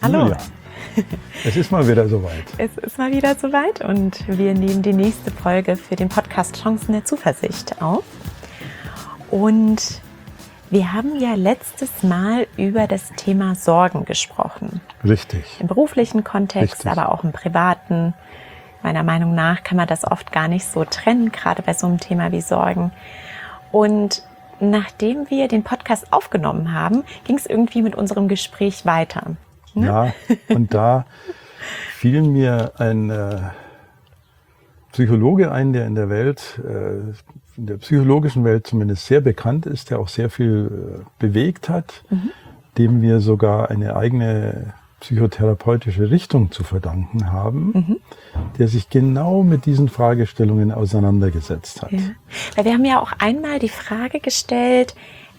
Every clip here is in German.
Hallo. Julia, es ist mal wieder soweit. Es ist mal wieder soweit und wir nehmen die nächste Folge für den Podcast Chancen der Zuversicht auf. Und wir haben ja letztes Mal über das Thema Sorgen gesprochen. Richtig. Im beruflichen Kontext, aber auch im privaten. Meiner Meinung nach kann man das oft gar nicht so trennen, gerade bei so einem Thema wie Sorgen. Und nachdem wir den Podcast aufgenommen haben, ging es irgendwie mit unserem Gespräch weiter. Ne? Ja, und da fiel mir ein Psychologe ein, der in der Welt, in der psychologischen Welt zumindest sehr bekannt ist, der auch sehr viel bewegt hat, dem wir sogar eine eigene psychotherapeutische Richtung zu verdanken haben, der sich genau mit diesen Fragestellungen auseinandergesetzt hat. Ja. Weil wir haben ja auch einmal die Frage gestellt,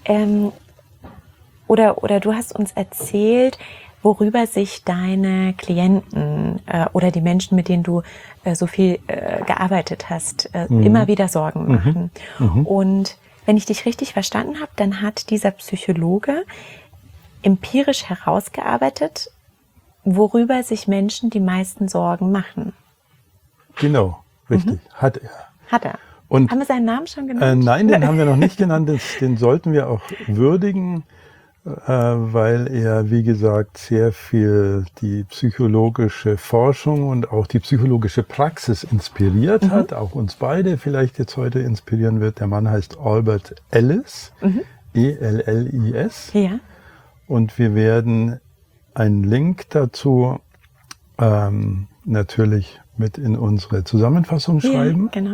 oder du hast uns erzählt, worüber sich deine Klienten oder die Menschen, mit denen du so viel gearbeitet hast, immer wieder Sorgen machen. Und wenn ich dich richtig verstanden habe, dann hat dieser Psychologe empirisch herausgearbeitet, worüber sich Menschen die meisten Sorgen machen. Genau, richtig, hat er. Hat er. Und, haben wir seinen Namen schon genannt? Nein, den haben wir noch nicht genannt, den sollten wir auch würdigen, weil er, wie gesagt, sehr viel die psychologische Forschung und auch die psychologische Praxis inspiriert hat, auch uns beide vielleicht jetzt heute inspirieren wird. Der Mann heißt Albert Ellis, E-L-L-I-S. Ja. Und wir werden einen Link dazu natürlich mit in unsere Zusammenfassung schreiben. Ja, genau.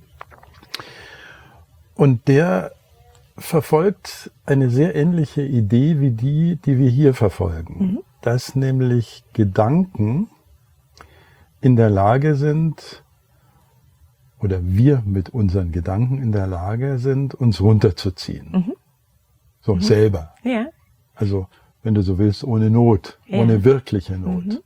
Und der verfolgt eine sehr ähnliche Idee wie die wir hier verfolgen. Dass nämlich Gedanken in der Lage sind, oder wir mit unseren Gedanken in der Lage sind, uns runterzuziehen. So, selber. Ja. Also, wenn du so willst, ohne Not, ohne wirkliche Not.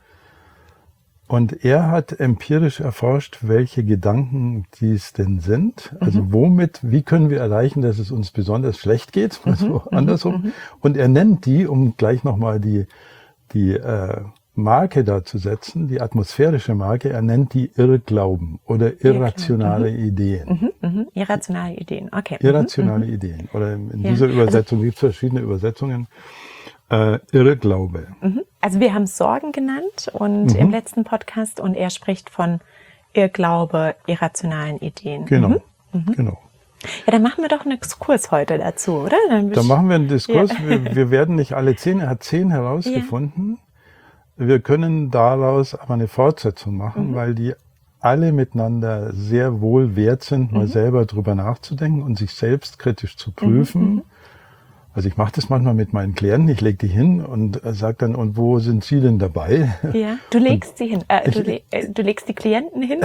Und er hat empirisch erforscht, welche Gedanken dies denn sind. Also wie können wir erreichen, dass es uns besonders schlecht geht, also andersrum. Und er nennt die, um gleich nochmal die Marke da zu setzen, die atmosphärische Marke, er nennt die Irrglauben oder irrationale Ideen. Irrationale Ideen, okay. Irrationale Ideen. Oder in dieser Übersetzung gibt es verschiedene Übersetzungen. Irrglaube. Also wir haben es Sorgen genannt und im letzten Podcast und er spricht von Irrglaube, irrationalen Ideen. Genau, genau. Ja, dann machen wir doch einen Exkurs heute dazu, oder? Dann machen wir einen Diskurs. Ja. Wir werden nicht alle 10, er hat 10 herausgefunden. Ja. Wir können daraus aber eine Fortsetzung machen, weil die alle miteinander sehr wohl wert sind, mal selber drüber nachzudenken und sich selbst kritisch zu prüfen. Also ich mache das manchmal mit meinen Klienten, ich lege die hin und sage dann, und wo sind Sie denn dabei? Ja, du legst sie hin. Du legst die Klienten hin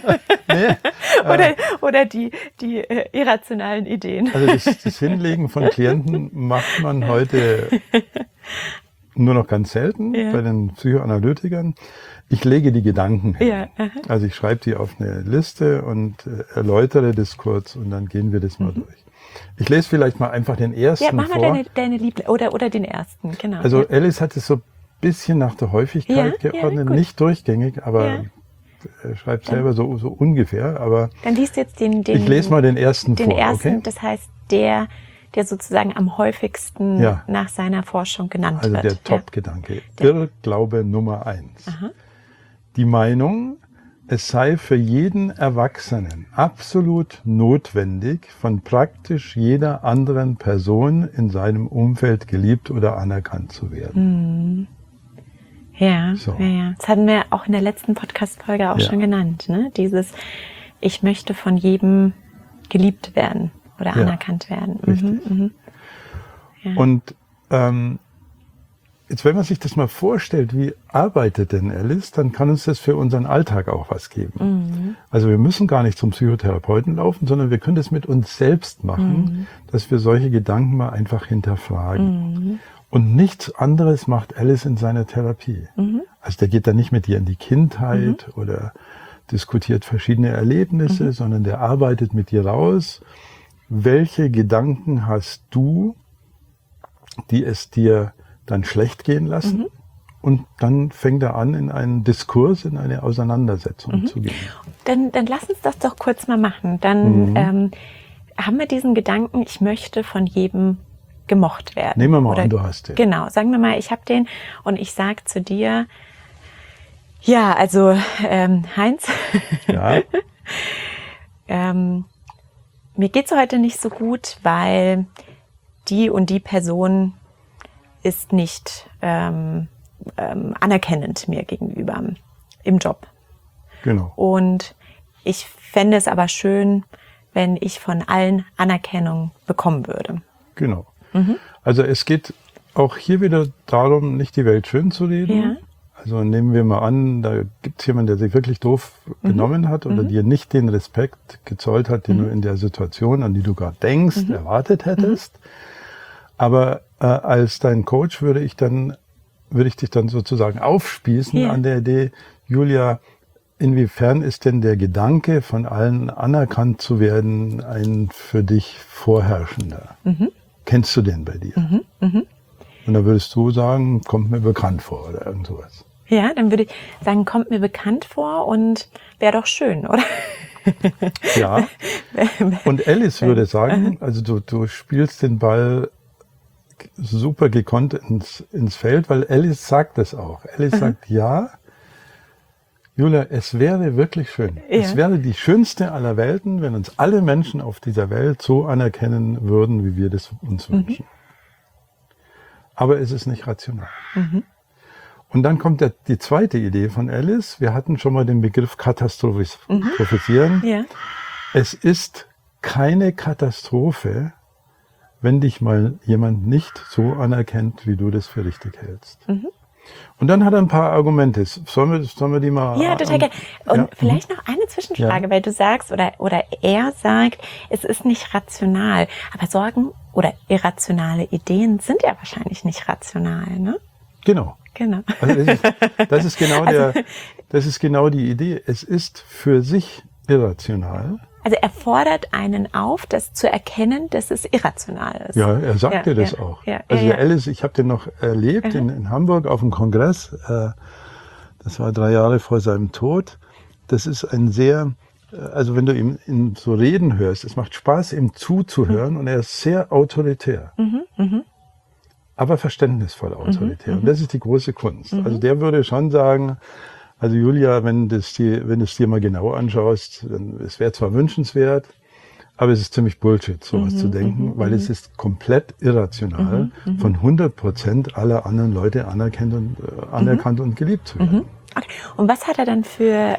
oder die irrationalen Ideen? Also das Hinlegen von Klienten macht man heute nur noch ganz selten bei den Psychoanalytikern. Ich lege die Gedanken hin. Ja, also ich schreibe die auf eine Liste und erläutere das kurz und dann gehen wir das mal durch. Ich lese vielleicht mal einfach den ersten vor. Ja, mach mal deine Liebling oder den ersten, genau. Also Ellis hat es so ein bisschen nach der Häufigkeit geordnet, nicht durchgängig, aber er schreibt selber so ungefähr. Aber dann liest jetzt ich lese mal den ersten vor. Den ersten, okay? Das heißt der sozusagen am häufigsten nach seiner Forschung genannt wird. Also der Top-Gedanke. Irrglaube Nummer 1. Die Meinung, es sei für jeden Erwachsenen absolut notwendig, von praktisch jeder anderen Person in seinem Umfeld geliebt oder anerkannt zu werden. Ja, das hatten wir auch in der letzten Podcast-Folge auch schon genannt. Ne? Dieses, ich möchte von jedem geliebt werden oder anerkannt werden. Richtig. Ja. Und jetzt, wenn man sich das mal vorstellt, wie arbeitet denn Ellis, dann kann uns das für unseren Alltag auch was geben. Also wir müssen gar nicht zum Psychotherapeuten laufen, sondern wir können das mit uns selbst machen, dass wir solche Gedanken mal einfach hinterfragen. Und nichts anderes macht Ellis in seiner Therapie. Also der geht da nicht mit dir in die Kindheit oder diskutiert verschiedene Erlebnisse, sondern der arbeitet mit dir raus. Welche Gedanken hast du, die es dir dann schlecht gehen lassen und dann fängt er an, in einen Diskurs, in eine Auseinandersetzung zu gehen. Dann lass uns das doch kurz mal machen. Dann haben wir diesen Gedanken, ich möchte von jedem gemocht werden. Nehmen wir mal an, du hast den. Genau, sagen wir mal, ich habe den und ich sage zu dir, ja, also Heinz, Ja. mir geht's heute nicht so gut, weil die und die Person ist nicht anerkennend mir gegenüber im Job. Genau. Und ich fände es aber schön, wenn ich von allen Anerkennung bekommen würde. Genau. Also es geht auch hier wieder darum, nicht die Welt schön zu reden. Ja. Also nehmen wir mal an, da gibt es jemanden, der sich wirklich doof genommen hat oder dir nicht den Respekt gezollt hat, den du in der Situation, an die du gerade denkst, erwartet hättest. Aber als dein Coach würde ich dich dann sozusagen aufspießen an der Idee, Julia, inwiefern ist denn der Gedanke, von allen anerkannt zu werden, ein für dich vorherrschender? Kennst du den bei dir? Und da würdest du sagen, kommt mir bekannt vor oder irgend sowas. Ja, dann würde ich sagen, kommt mir bekannt vor und wäre doch schön, oder? Ja. Und Alice würde sagen, also du spielst den Ball super gekonnt ins Feld, weil Alice sagt es auch. Alice sagt, ja, Julia, es wäre wirklich schön. Ja. Es wäre die schönste aller Welten, wenn uns alle Menschen auf dieser Welt so anerkennen würden, wie wir das uns wünschen. Aber es ist nicht rational. Und dann kommt die zweite Idee von Alice. Wir hatten schon mal den Begriff Katastrophisieren. Ja. Es ist keine Katastrophe, wenn dich mal jemand nicht so anerkennt, wie du das für richtig hältst. Und dann hat er ein paar Argumente. Sollen wir die mal... Ja, total gerne. Und vielleicht noch eine Zwischenfrage, weil du sagst, oder er sagt, es ist nicht rational. Aber Sorgen oder irrationale Ideen sind ja wahrscheinlich nicht rational, ne? Genau. Also das ist genau die Idee. Es ist für sich irrational. Also er fordert einen auf, das zu erkennen, dass es irrational ist. Ja, er sagte das auch. Also Alice, ich habe den noch erlebt in Hamburg auf dem Kongress. Das war 3 Jahre vor seinem Tod. Das ist ein sehr, also wenn du ihm so reden hörst, es macht Spaß, ihm zuzuhören und er ist sehr autoritär. Aber verständnisvoll autoritär. Und das ist die große Kunst. Also der würde schon sagen, also Julia, wenn du es dir mal genau anschaust, dann, es wäre zwar wünschenswert, aber es ist ziemlich Bullshit, sowas zu denken, weil es ist komplett irrational, von 100% aller anderen Leute anerkannt und geliebt zu werden. Okay. Und was hat er dann für,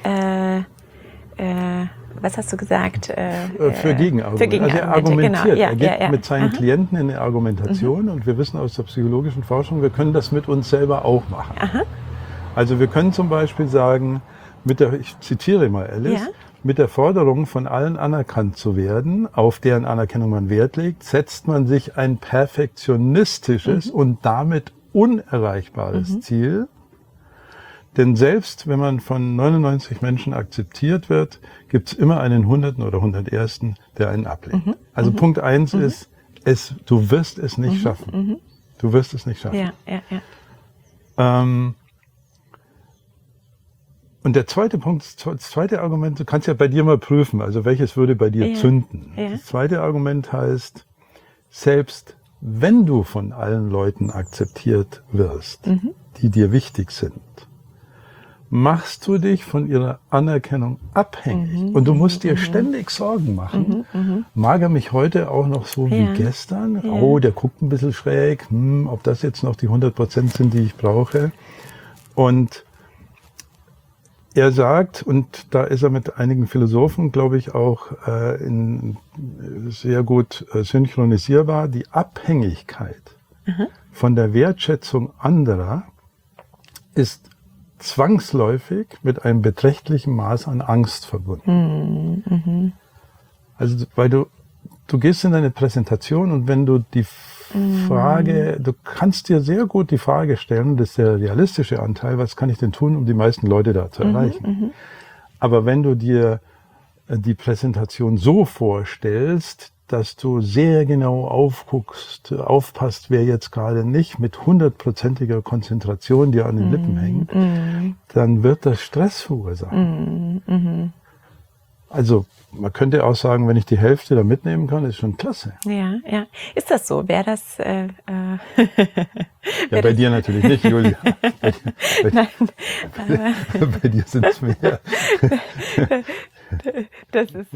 was hast du gesagt? Für Gegenargumente. Also er argumentiert. Genau. Er geht mit seinen Klienten in eine Argumentation und wir wissen aus der psychologischen Forschung, wir können das mit uns selber auch machen. Also wir können zum Beispiel sagen, ich zitiere mal Alice, mit der Forderung, von allen anerkannt zu werden, auf deren Anerkennung man Wert legt, setzt man sich ein perfektionistisches und damit unerreichbares Ziel. Denn selbst wenn man von 99 Menschen akzeptiert wird, gibt es immer einen 100. oder 101., der einen ablehnt. Also Punkt 1 ist, du wirst es nicht schaffen. Du wirst es nicht schaffen. Und der zweite Punkt, das zweite Argument, du kannst ja bei dir mal prüfen, also welches würde bei dir zünden. Das zweite Argument heißt, selbst wenn du von allen Leuten akzeptiert wirst, die dir wichtig sind, machst du dich von ihrer Anerkennung abhängig. Und du musst dir ständig Sorgen machen. Mag er mich heute auch noch so wie gestern? Oh, der guckt ein bisschen schräg. Ob das jetzt noch die 100% sind, die ich brauche. Und er sagt, und da ist er mit einigen Philosophen, glaube ich, auch sehr gut synchronisierbar, die Abhängigkeit von der Wertschätzung anderer ist zwangsläufig mit einem beträchtlichen Maß an Angst verbunden. Also, weil du gehst in deine Präsentation und wenn du die Frage, du kannst dir sehr gut die Frage stellen, das ist der realistische Anteil, was kann ich denn tun, um die meisten Leute da zu erreichen? Aber wenn du dir die Präsentation so vorstellst, dass du sehr genau aufpasst, wer jetzt gerade nicht mit 100%iger Konzentration dir an den Lippen hängt, dann wird das Stress verursachen. Also man könnte auch sagen, wenn ich die Hälfte da mitnehmen kann, ist schon klasse. Ja, ja. Ist das so? Wäre das... ja, bei dir natürlich nicht, Julia. Nein. Bei dir sind es mehr. Das ist...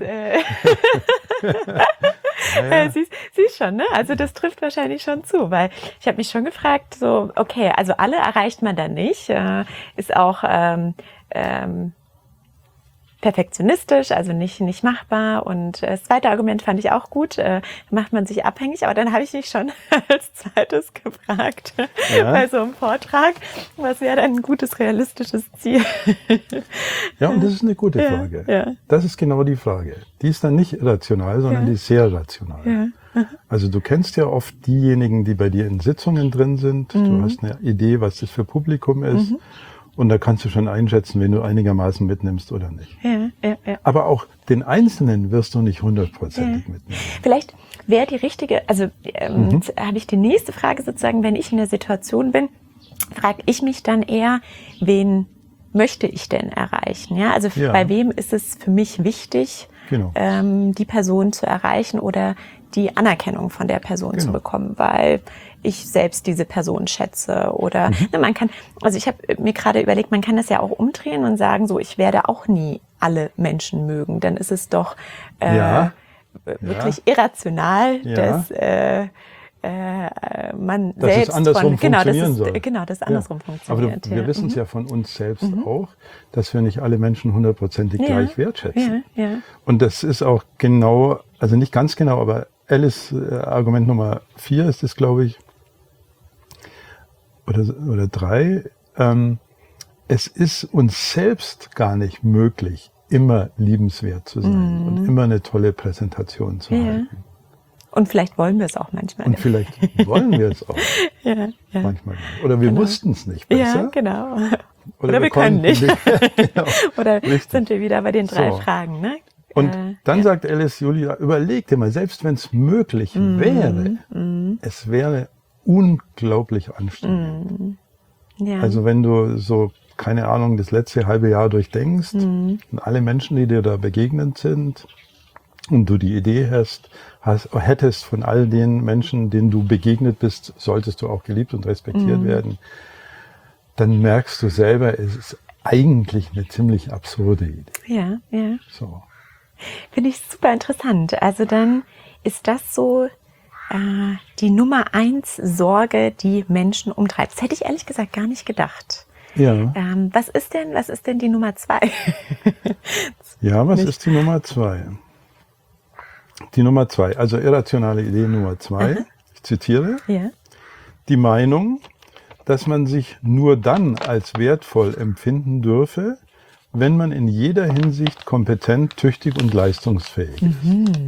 Siehst schon, ne? Also das trifft wahrscheinlich schon zu, weil ich habe mich schon gefragt, so, okay, also alle erreicht man dann nicht, ist auch... perfektionistisch, also nicht machbar. Und das zweite Argument fand ich auch gut, macht man sich abhängig. Aber dann habe ich mich schon als zweites gefragt, bei so einem Vortrag, was wäre denn ein gutes, realistisches Ziel? Ja, und das ist eine gute Frage. Ja. Das ist genau die Frage. Die ist dann nicht irrational, sondern die ist sehr rational. Ja. Also du kennst ja oft diejenigen, die bei dir in Sitzungen drin sind. Du hast eine Idee, was das für Publikum ist. Und da kannst du schon einschätzen, wen du einigermaßen mitnimmst oder nicht. Ja. Aber auch den Einzelnen wirst du nicht 100%ig mitnehmen. Vielleicht wäre die richtige, also habe ich die nächste Frage sozusagen, wenn ich in der Situation bin, frage ich mich dann eher, wen möchte ich denn erreichen? Ja, also bei wem ist es für mich wichtig, die Person zu erreichen oder die Anerkennung von der Person zu bekommen, weil ich selbst diese Person schätze oder man kann, also ich habe mir gerade überlegt, man kann das ja auch umdrehen und sagen, so, ich werde auch nie alle Menschen mögen, dann ist es doch wirklich irrational, dass man dass selbst es andersrum funktionieren soll. Genau, das andersrum funktioniert. Aber wir wissen es ja von uns selbst auch, dass wir nicht alle Menschen 100%ig gleich wertschätzen. Und das ist auch genau, also nicht ganz genau, aber Alice Argument Nummer 4 ist es, glaube ich, oder 3. Es ist uns selbst gar nicht möglich, immer liebenswert zu sein und immer eine tolle Präsentation zu halten. Und vielleicht wollen wir es auch manchmal. Und vielleicht wollen wir es auch manchmal nicht. Oder wir wussten es nicht besser. Ja, genau. Oder wir können nicht. Oder sind wir wieder bei den 3 Fragen, ne? Und dann sagt Alice, Julia, überleg dir mal, selbst wenn es möglich wäre, es wäre unglaublich anstrengend. Also wenn du so, keine Ahnung, das letzte halbe Jahr durchdenkst und alle Menschen, die dir da begegnet sind und du die Idee hättest von all den Menschen, denen du begegnet bist, solltest du auch geliebt und respektiert werden, dann merkst du selber, es ist eigentlich eine ziemlich absurde Idee. Ja. So. Finde ich super interessant. Also dann ist das so die Nummer 1 Sorge, die Menschen umtreibt. Das hätte ich ehrlich gesagt gar nicht gedacht. Ja. Was ist denn die Nummer 2? Ja, was ist die Nummer 2? Die Nummer 2, also irrationale Idee Nummer 2, ich zitiere, die Meinung, dass man sich nur dann als wertvoll empfinden dürfe, wenn man in jeder Hinsicht kompetent, tüchtig und leistungsfähig ist.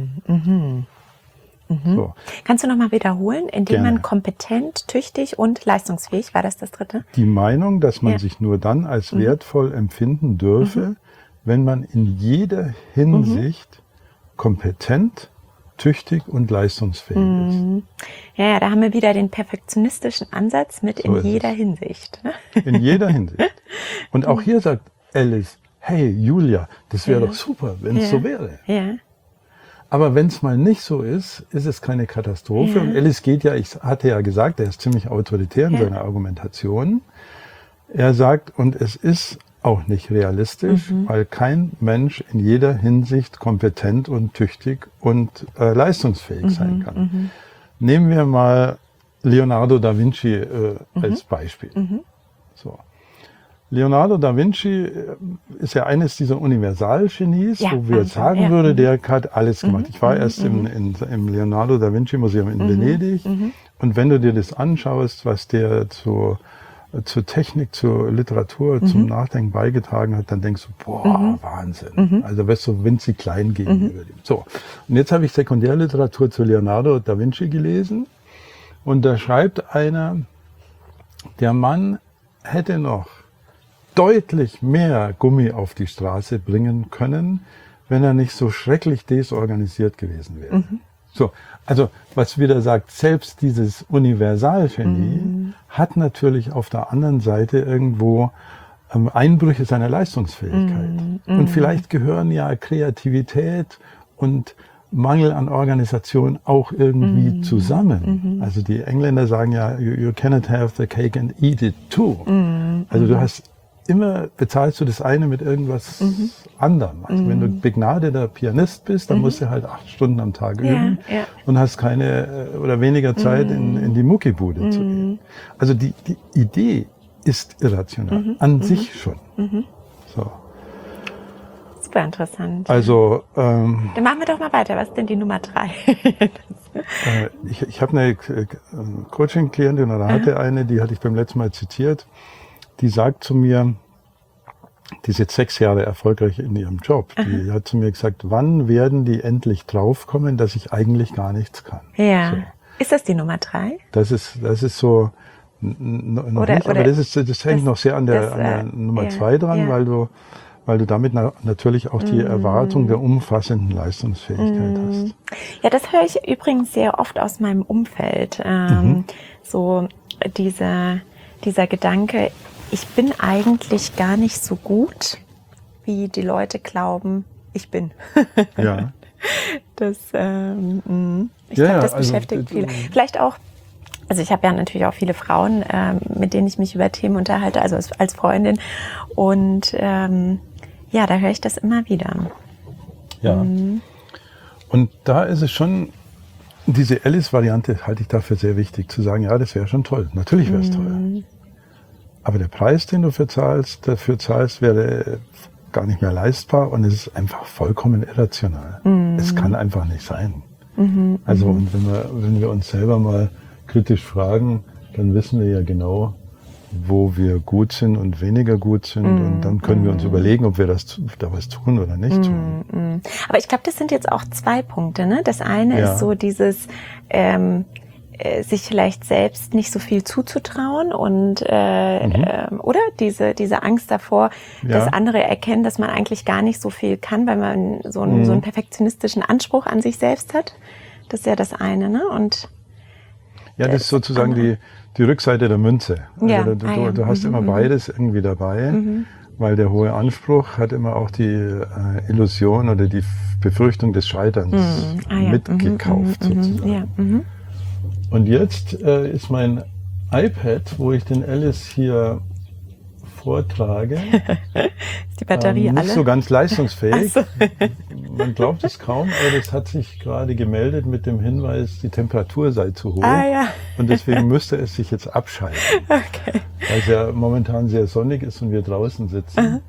So. Kannst du nochmal wiederholen, indem man kompetent, tüchtig und leistungsfähig, war das 3.? Die Meinung, dass man sich nur dann als wertvoll empfinden dürfe, wenn man in jeder Hinsicht kompetent, tüchtig und leistungsfähig ist. Ja, da haben wir wieder den perfektionistischen Ansatz mit in jeder Hinsicht. Ne? In jeder Hinsicht. Und auch hier sagt Alice, hey Julia, das wäre doch super, wenn es so wäre. Ja. Aber wenn es mal nicht so ist, ist es keine Katastrophe. Und Alice geht ja, ich hatte ja gesagt, er ist ziemlich autoritär in seiner Argumentation. Er sagt, und es ist auch nicht realistisch, weil kein Mensch in jeder Hinsicht kompetent und tüchtig und leistungsfähig sein kann. Nehmen wir mal Leonardo da Vinci als Beispiel. So. Leonardo da Vinci ist ja eines dieser Universalgenies, wo wir sagen würde, der hat alles gemacht. Ich war erst im Leonardo da Vinci Museum in Venedig und wenn du dir das anschaust, was der zur Technik, zur Literatur, zum Nachdenken beigetragen hat, dann denkst du, boah, Wahnsinn. Also wirst du winzig klein gegenüber dem. So, und jetzt habe ich Sekundärliteratur zu Leonardo da Vinci gelesen und da schreibt einer, der Mann hätte noch deutlich mehr Gummi auf die Straße bringen können, wenn er nicht so schrecklich desorganisiert gewesen wäre. So, also was wieder sagt, selbst dieses Universalgenie hat natürlich auf der anderen Seite irgendwo Einbrüche seiner Leistungsfähigkeit. Und vielleicht gehören ja Kreativität und Mangel an Organisation auch irgendwie zusammen. Also die Engländer sagen ja, you cannot have the cake and eat it too. Also du hast immer, bezahlst du das eine mit irgendwas anderem. Also wenn du begnadeter Pianist bist, dann musst du halt 8 Stunden am Tag üben und hast keine oder weniger Zeit in die Muckibude zu gehen. Also die Idee ist irrational, an sich schon. So. Super interessant. Also dann machen wir doch mal weiter. Was ist denn die Nummer 3? Ich habe eine Coaching-Klientin oder hatte eine, die hatte ich beim letzten Mal zitiert, die sagt zu mir, die ist jetzt 6 Jahre erfolgreich in ihrem Job, die hat zu mir gesagt, wann werden die endlich draufkommen, dass ich eigentlich gar nichts kann? Ja. So. Ist das die Nummer 3? Das ist so noch nicht, aber das hängt noch sehr an der Nummer 2 dran, weil du damit natürlich auch die Erwartung der umfassenden Leistungsfähigkeit hast. Ja, das höre ich übrigens sehr oft aus meinem Umfeld. So dieser Gedanke, ich bin eigentlich gar nicht so gut, wie die Leute glauben, ich bin. Ja. Ich glaube, das beschäftigt viele. Vielleicht auch, also ich habe ja natürlich auch viele Frauen, mit denen ich mich über Themen unterhalte, also als Freundin. Und da höre ich das immer wieder. Ja. Und da ist es schon, diese Alice-Variante halte ich dafür sehr wichtig, zu sagen, ja, das wäre schon toll. Natürlich wäre es toll. Aber der Preis, den du dafür zahlst, wäre gar nicht mehr leistbar und es ist einfach vollkommen irrational. Es kann einfach nicht sein. Also und wenn wir uns selber mal kritisch fragen, dann wissen wir ja genau, wo wir gut sind und weniger gut sind und dann können wir uns überlegen, ob wir da was tun oder nicht tun. Aber ich glaube, das sind jetzt auch 2 Punkte. Ne? Das eine ist so dieses sich vielleicht selbst nicht so viel zuzutrauen und oder diese Angst davor, dass andere erkennen, dass man eigentlich gar nicht so viel kann, weil man so einen perfektionistischen Anspruch an sich selbst hat. Das ist ja das eine, ne? Und ja, das ist sozusagen die Rückseite der Münze. Also du hast immer beides irgendwie dabei, weil der hohe Anspruch hat immer auch die Illusion oder die Befürchtung des Scheiterns mitgekauft sozusagen. Ja. Und jetzt ist mein iPad, wo ich den Alice hier vortrage, ist die Batterie nicht alle? so ganz leistungsfähig. So. Man glaubt es kaum, aber das hat sich gerade gemeldet mit dem Hinweis, die Temperatur sei zu hoch. Und deswegen müsste es sich jetzt abschalten. Okay. Weil es ja momentan sehr sonnig ist und wir draußen sitzen.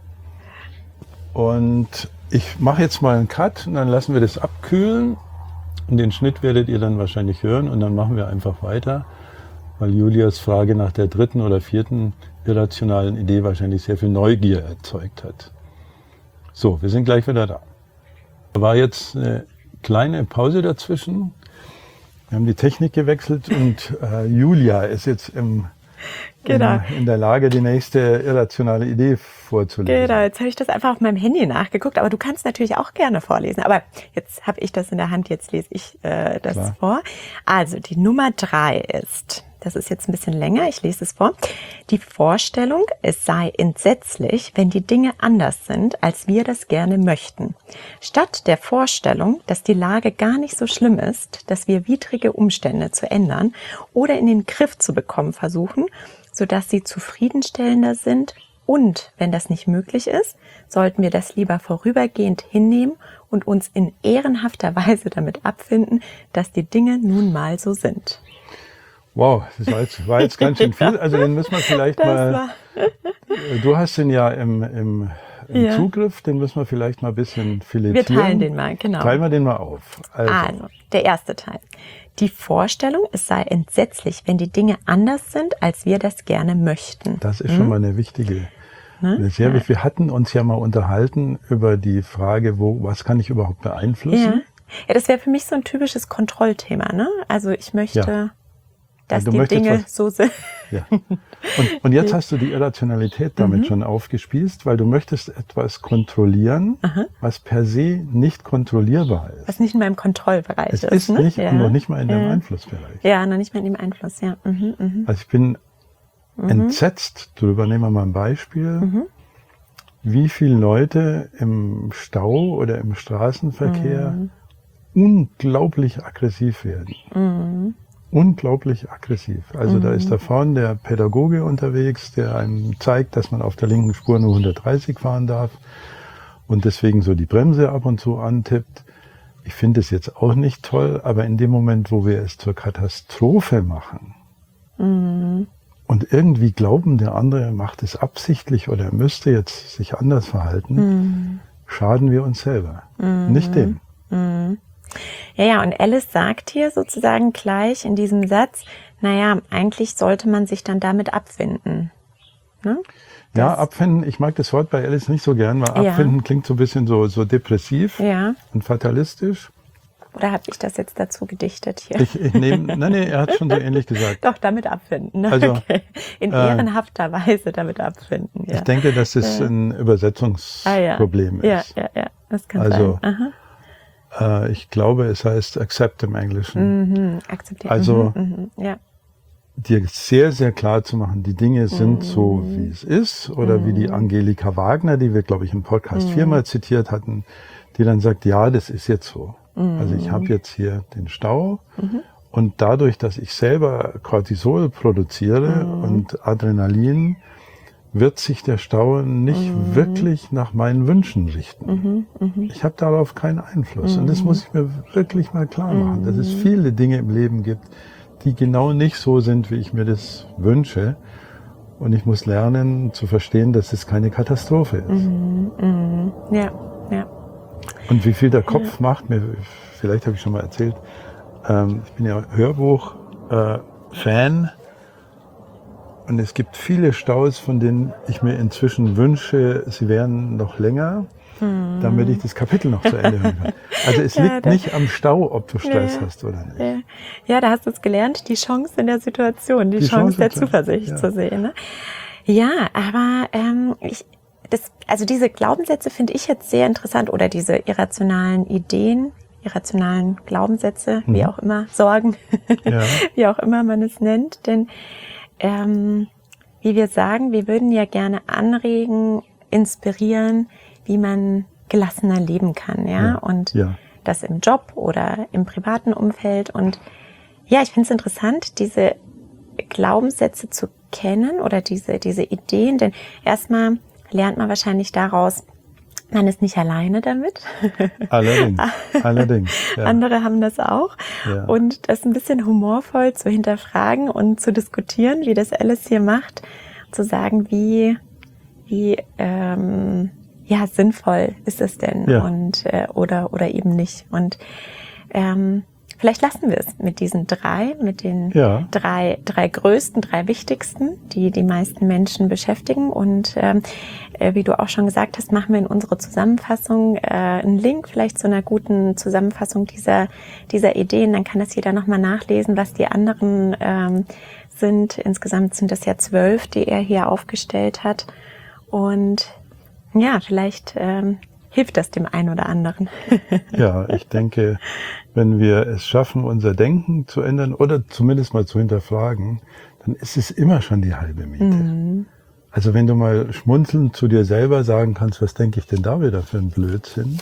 Und ich mache jetzt mal einen Cut und dann lassen wir das abkühlen. Und den Schnitt werdet ihr dann wahrscheinlich hören und dann machen wir einfach weiter, weil Julias Frage nach der 3. oder 4. irrationalen Idee wahrscheinlich sehr viel Neugier erzeugt hat. So, wir sind gleich wieder da. Da war jetzt eine kleine Pause dazwischen. Wir haben die Technik gewechselt und Julia ist jetzt in der Lage, die nächste irrationale Idee vorzulesen. Genau, jetzt habe ich das einfach auf meinem Handy nachgeguckt, aber du kannst natürlich auch gerne vorlesen. Aber jetzt habe ich das in der Hand, jetzt lese ich das vor. Also die Nummer 3 ist, das ist jetzt ein bisschen länger, ich lese es vor. Die Vorstellung, es sei entsetzlich, wenn die Dinge anders sind, als wir das gerne möchten. Statt der Vorstellung, dass die Lage gar nicht so schlimm ist, dass wir widrige Umstände zu ändern oder in den Griff zu bekommen versuchen, sodass sie zufriedenstellender sind. Und wenn das nicht möglich ist, sollten wir das lieber vorübergehend hinnehmen und uns in ehrenhafter Weise damit abfinden, dass die Dinge nun mal so sind. Wow, das war jetzt ganz schön viel. Also den müssen wir vielleicht du hast den ja im Zugriff, den müssen wir vielleicht mal ein bisschen filetieren. Wir teilen den mal, genau. Teilen wir den mal auf. Also, der erste Teil. Die Vorstellung, es sei entsetzlich, wenn die Dinge anders sind, als wir das gerne möchten. Das ist schon mal eine wichtige. Wir hatten uns ja mal unterhalten über die Frage, was kann ich überhaupt beeinflussen? Ja, das wäre für mich so ein typisches Kontrollthema, ne? Also ich möchte dass die Dinge so sind. Ja. Und jetzt hast du die Irrationalität damit schon aufgespießt, weil du möchtest etwas kontrollieren, was per se nicht kontrollierbar ist. Was nicht in meinem Kontrollbereich ist. Es ist nicht, noch nicht mal in deinem Einflussbereich. Ja, noch nicht mal in dem Einfluss, ja. Also ich bin entsetzt drüber. Nehmen wir mal ein Beispiel. Wie viele Leute im Stau oder im Straßenverkehr unglaublich aggressiv werden. Unglaublich aggressiv. Also da ist da vorne der Pädagoge unterwegs, der einem zeigt, dass man auf der linken Spur nur 130 fahren darf und deswegen so die Bremse ab und zu antippt. Ich finde es jetzt auch nicht toll, aber in dem Moment, wo wir es zur Katastrophe machen und irgendwie glauben, der andere macht es absichtlich oder er müsste jetzt sich anders verhalten, schaden wir uns selber, nicht dem. Ja, und Alice sagt hier sozusagen gleich in diesem Satz, naja, eigentlich sollte man sich dann damit abfinden. Ne? Ja, abfinden, ich mag das Wort bei Alice nicht so gern, weil abfinden klingt so ein bisschen so depressiv und fatalistisch. Oder habe ich das jetzt dazu gedichtet hier? Nein, er hat schon so ähnlich gesagt. Doch, damit abfinden. Ne? Also, okay. In ehrenhafter Weise damit abfinden. Ja. Ich denke, dass es ein Übersetzungsproblem ist. Ja, das kann sein. Aha. Ich glaube, es heißt accept im Englischen. Also dir sehr, sehr klar zu machen, die Dinge sind so, wie es ist. Oder wie die Angelika Wagner, die wir, glaube ich, im Podcast 4-mal zitiert hatten, die dann sagt, ja, das ist jetzt so. Also ich habe jetzt hier den Stau und dadurch, dass ich selber Cortisol produziere und Adrenalin, wird sich der Stau nicht wirklich nach meinen Wünschen richten. Ich habe darauf keinen Einfluss. Und das muss ich mir wirklich mal klar machen, dass es viele Dinge im Leben gibt, die genau nicht so sind, wie ich mir das wünsche. Und ich muss lernen zu verstehen, dass es keine Katastrophe ist. Ja. Und wie viel der Kopf macht, vielleicht habe ich schon mal erzählt, ich bin ja Hörbuch-Fan. Und es gibt viele Staus, von denen ich mir inzwischen wünsche, sie wären noch länger, damit ich das Kapitel noch zu Ende hören kann. Also es liegt nicht am Stau, ob du Stress hast oder nicht. Ja, da hast du es gelernt, die Chance in der Situation, die Chance der Zuversicht zu sehen. Ne? Ja, aber also diese Glaubenssätze finde ich jetzt sehr interessant oder diese irrationalen Ideen, irrationalen Glaubenssätze, wie auch immer, Sorgen, wie auch immer man es nennt, denn wie wir sagen, wir würden ja gerne anregen, inspirieren, wie man gelassener leben kann, und das im Job oder im privaten Umfeld. Und ja, ich finde es interessant, diese Glaubenssätze zu kennen oder diese Ideen, denn erstmal lernt man wahrscheinlich daraus, man ist nicht alleine damit. Allerdings. Ja. Andere haben das auch. Ja. Und das ein bisschen humorvoll zu hinterfragen und zu diskutieren, wie das Alice hier macht, zu sagen, wie sinnvoll ist es denn und oder eben nicht. Und vielleicht lassen wir es mit diesen mit den drei größten, drei wichtigsten, die die meisten Menschen beschäftigen. Und wie du auch schon gesagt hast, machen wir in unsere Zusammenfassung einen Link vielleicht zu einer guten Zusammenfassung dieser Ideen. Dann kann das jeder nochmal nachlesen, was die anderen sind. Insgesamt sind das ja 12, die er hier aufgestellt hat. Und ja, vielleicht hilft das dem einen oder anderen. Ja, ich denke, wenn wir es schaffen, unser Denken zu ändern oder zumindest mal zu hinterfragen, dann ist es immer schon die halbe Miete. Also wenn du mal schmunzelnd zu dir selber sagen kannst, was denke ich denn da wieder für ein Blödsinn,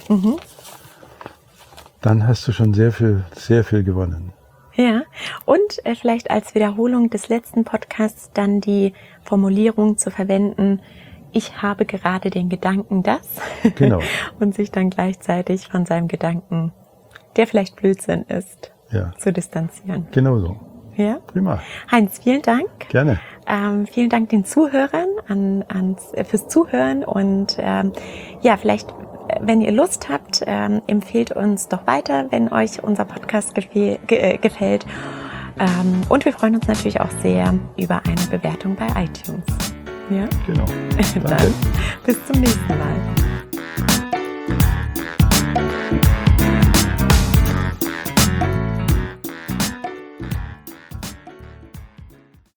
dann hast du schon sehr viel gewonnen. Ja, und vielleicht als Wiederholung des letzten Podcasts dann die Formulierung zu verwenden, ich habe gerade den Gedanken, dass. Genau. Und sich dann gleichzeitig von seinem Gedanken, der vielleicht Blödsinn ist, zu distanzieren. Genau so. Ja? Prima. Heinz, vielen Dank. Gerne. Vielen Dank den Zuhörern fürs Zuhören und vielleicht, wenn ihr Lust habt, empfehlt uns doch weiter, wenn euch unser Podcast gefällt. Und wir freuen uns natürlich auch sehr über eine Bewertung bei iTunes. Ja? Genau. Dann bis zum nächsten Mal.